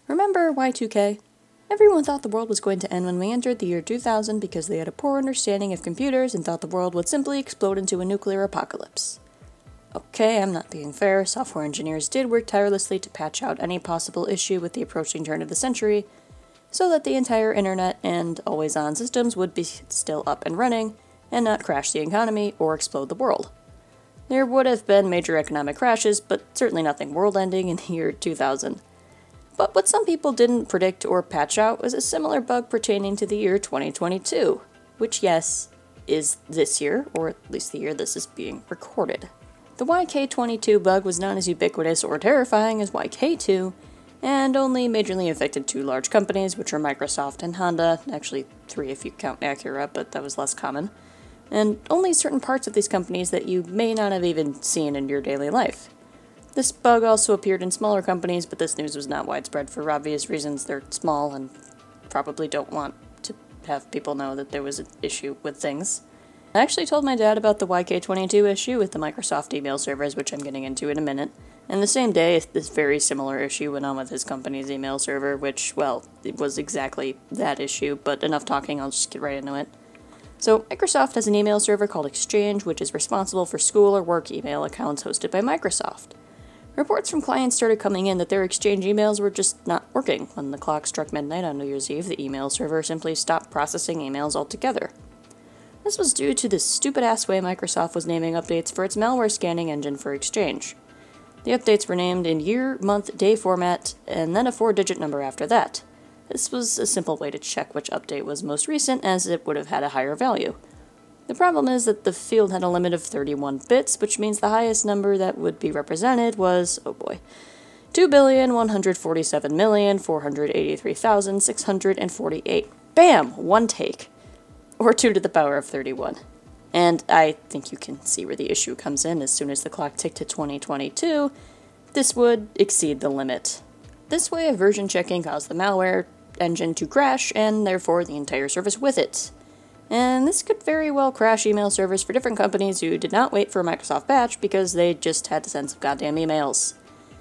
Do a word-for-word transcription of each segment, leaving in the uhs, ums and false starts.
Remember Y two K? Everyone thought the world was going to end when we entered the year two thousand because they had a poor understanding of computers and thought the world would simply explode into a nuclear apocalypse. Okay, I'm not being fair. Software engineers did work tirelessly to patch out any possible issue with the approaching turn of the century, so that the entire internet and always-on systems would be still up and running, and not crash the economy or explode the world. There would have been major economic crashes, but certainly nothing world-ending in the year two thousand. But what some people didn't predict or patch out was a similar bug pertaining to the year twenty twenty-two, which, yes, is this year, or at least the year this is being recorded. The Y K twenty-two bug was not as ubiquitous or terrifying as Y K two, and only majorly affected two large companies, which are Microsoft and Honda, actually three if you count Acura, but that was less common, and only certain parts of these companies that you may not have even seen in your daily life. This bug also appeared in smaller companies, but this news was not widespread for obvious reasons. They're small and probably don't want to have people know that there was an issue with things. I actually told my dad about the Y K twenty-two issue with the Microsoft email servers, which I'm getting into in a minute, and the same day this very similar issue went on with his company's email server, which, well, it was exactly that issue, but enough talking, I'll just get right into it. So, Microsoft has an email server called Exchange, which is responsible for school or work email accounts hosted by Microsoft. Reports from clients started coming in that their Exchange emails were just not working. When the clock struck midnight on New Year's Eve, the email server simply stopped processing emails altogether. This was due to the stupid-ass way Microsoft was naming updates for its malware scanning engine for Exchange. The updates were named in year, month, day format, and then a four-digit number after that. This was a simple way to check which update was most recent, as it would have had a higher value. The problem is that the field had a limit of thirty-one bits, which means the highest number that would be represented was, oh boy, two billion one hundred forty-seven million four hundred eighty-three thousand six hundred forty-eight. Bam! One take. Or two to the power of thirty-one. And I think you can see where the issue comes in. As soon as the clock ticked to twenty twenty-two, this would exceed the limit. This way of version checking caused the malware engine to crash, and therefore the entire service with it. And this could very well crash email servers for different companies who did not wait for a Microsoft patch because they just had to send some goddamn emails.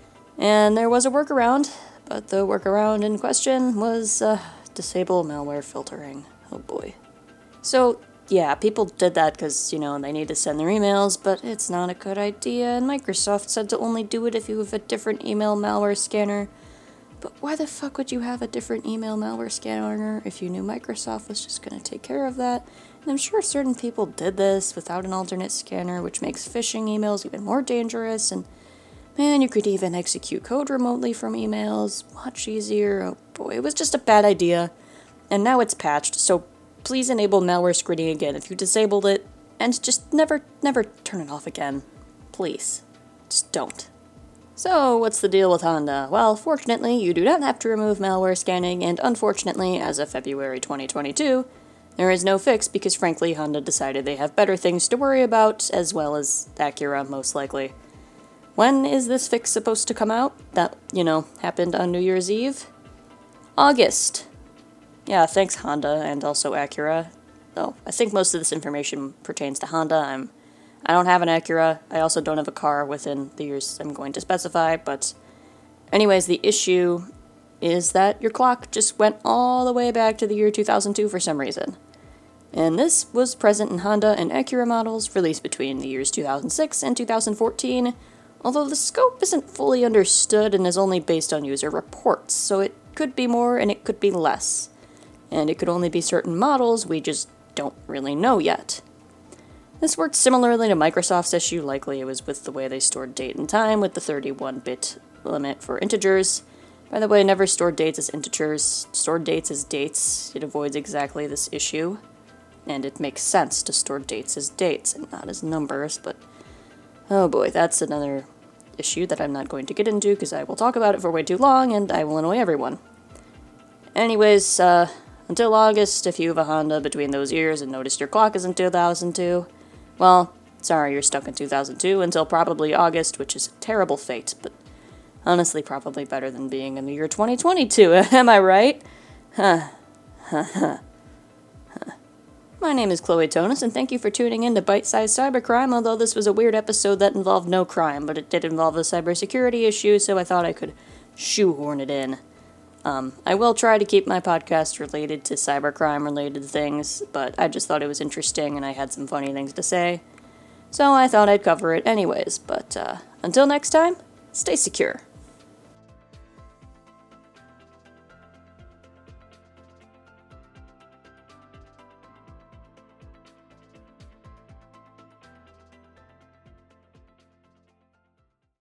And there was a workaround, but the workaround in question was uh, disable malware filtering. Oh boy. So, yeah, people did that because, you know, they need to send their emails, but it's not a good idea, and Microsoft said to only do it if you have a different email malware scanner. But why the fuck would you have a different email malware scanner if you knew Microsoft was just going to take care of that? And I'm sure certain people did this without an alternate scanner, which makes phishing emails even more dangerous, and man, you could even execute code remotely from emails. Much easier. Oh boy, it was just a bad idea. And now it's patched, so please enable malware screening again if you disabled it, and just never, never turn it off again. Please. Just don't. So, what's the deal with Honda? Well, fortunately, you do not have to remove malware scanning, and unfortunately, as of February twenty twenty-two, there is no fix because frankly, Honda decided they have better things to worry about, as well as Acura, most likely. When is this fix supposed to come out? That, you know, happened on New Year's Eve? August. Yeah, thanks Honda, and also Acura. Though, I think most of this information pertains to Honda. I'm I don't have an Acura. I also don't have a car within the years I'm going to specify, but anyways, the issue is that your clock just went all the way back to the year two thousand two for some reason. And this was present in Honda and Acura models released between the years two thousand six and two thousand fourteen, although the scope isn't fully understood and is only based on user reports, so it could be more and it could be less. And it could only be certain models, we just don't really know yet. This worked similarly to Microsoft's issue, likely it was with the way they stored date and time with the thirty-one bit limit for integers. By the way, never store dates as integers, store dates as dates. It avoids exactly this issue, and it makes sense to store dates as dates and not as numbers, but oh boy, that's another issue that I'm not going to get into because I will talk about it for way too long and I will annoy everyone. Anyways, uh, until August, if you have a Honda between those years and noticed your clock is in two thousand two, well, sorry you're stuck in two thousand two until probably August, which is a terrible fate, but honestly probably better than being in the year twenty twenty-two, am I right? Huh. Huh, huh. Huh. My name is Chloe Tonis, and thank you for tuning in to Bite-Sized Cybercrime, although this was a weird episode that involved no crime, but it did involve a cybersecurity issue, so I thought I could shoehorn it in. Um, I will try to keep my podcast related to cybercrime-related things, but I just thought it was interesting and I had some funny things to say. So I thought I'd cover it anyways, but uh, until next time, stay secure.